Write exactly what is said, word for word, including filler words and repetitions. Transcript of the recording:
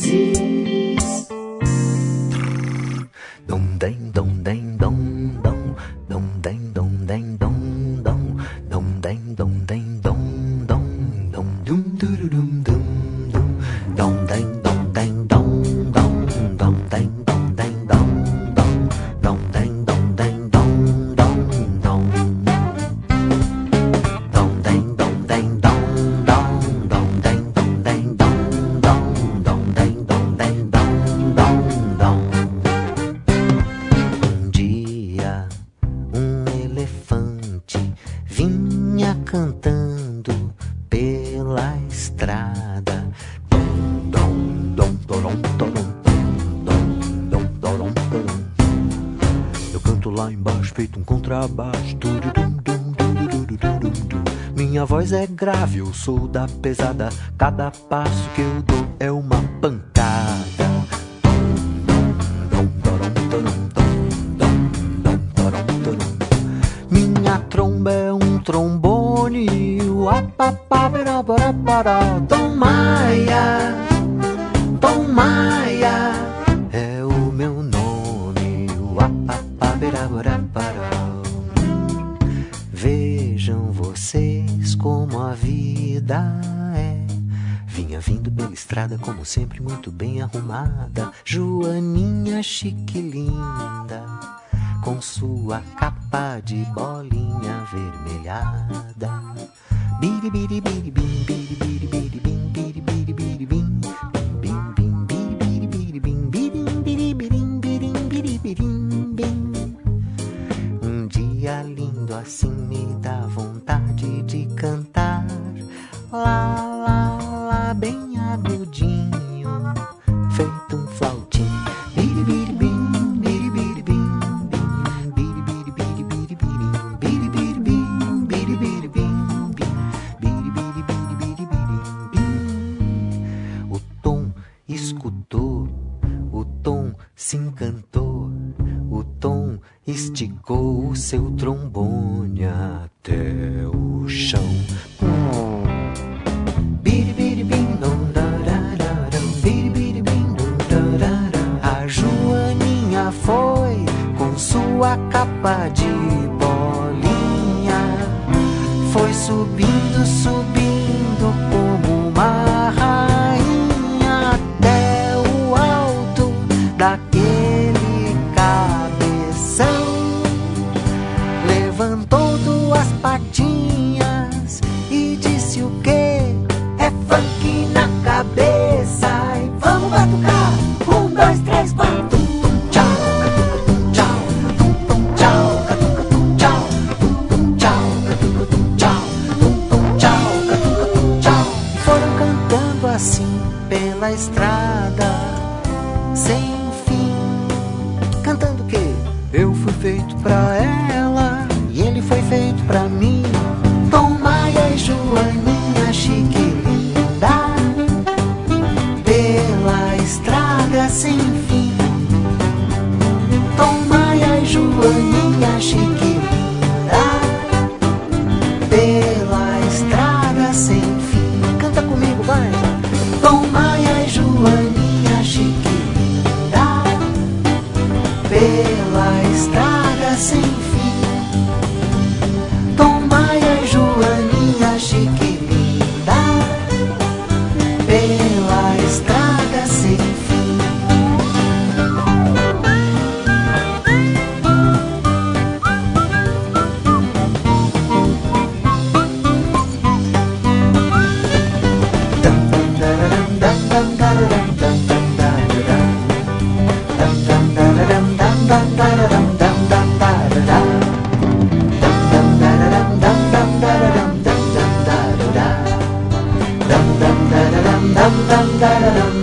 vozes. Dom dem dom dem dom dom dom dem dom dem dom dom dom dem dom dem dom dom dom dum durum dum dum dom dem dom dem dom dom dom dem dom dem dom dom dom dem dom dem dom dom dom dom dem dom dem dom dom dom dem dom dem dom dom dom dem dom dem dom dom dom. Vinha cantando pela estrada. Dom, dom, dorom, dorom, dom, dom, dorom, dorom. Eu canto lá embaixo feito um contrabaixo. Minha voz é grave, eu sou da pesada. Cada passo que eu dou é uma pancada. Dom, dorom, dorom, dom, dom, dorom, dorom. Minha tromba é um trombone, Tom Maia, Tom Maia é o meu nome. Vejam vocês como a vida é. Vinha vindo pela estrada como sempre muito bem arrumada, Joaninha chique linda, com sua capa de bolinha avermelhada. Biri biri biri bim, biri biri biri bim, biri biri biri bim, bim bim biri biri biri bim, birim biri birim birim biri birim bim. Um dia lindo assim me dá vontade de cantar, lá lá lá bem agudinho, feito um flautim. Biri biri bim. Escutou, o Tom se encantou, o Tom esticou o seu trombone até o chão. A Joaninha foi com sua capa de bolinha, foi subindo, subindo como uma rainha até o alto daquele cabeção. Levantou duas patinhas e disse o quê? É funk na cabeça e vamos batucar. Um, dois, três, quatro. Assim pela estrada sem fim, cantando que eu fui feito pra ela e ele foi feito pra mim. Tom Maia e Joaninha chique linda, pela estrada sem fim. Tom Maia e Joaninha chique linda, pela estrada sem fim. Canta comigo, vai! Tom Maia e Joaninha chique linda, pela estrada sem fim. Tom Maia e Joaninha chique linda, pela estrada sem fim. Dum dum da da dum dum dum da da dum.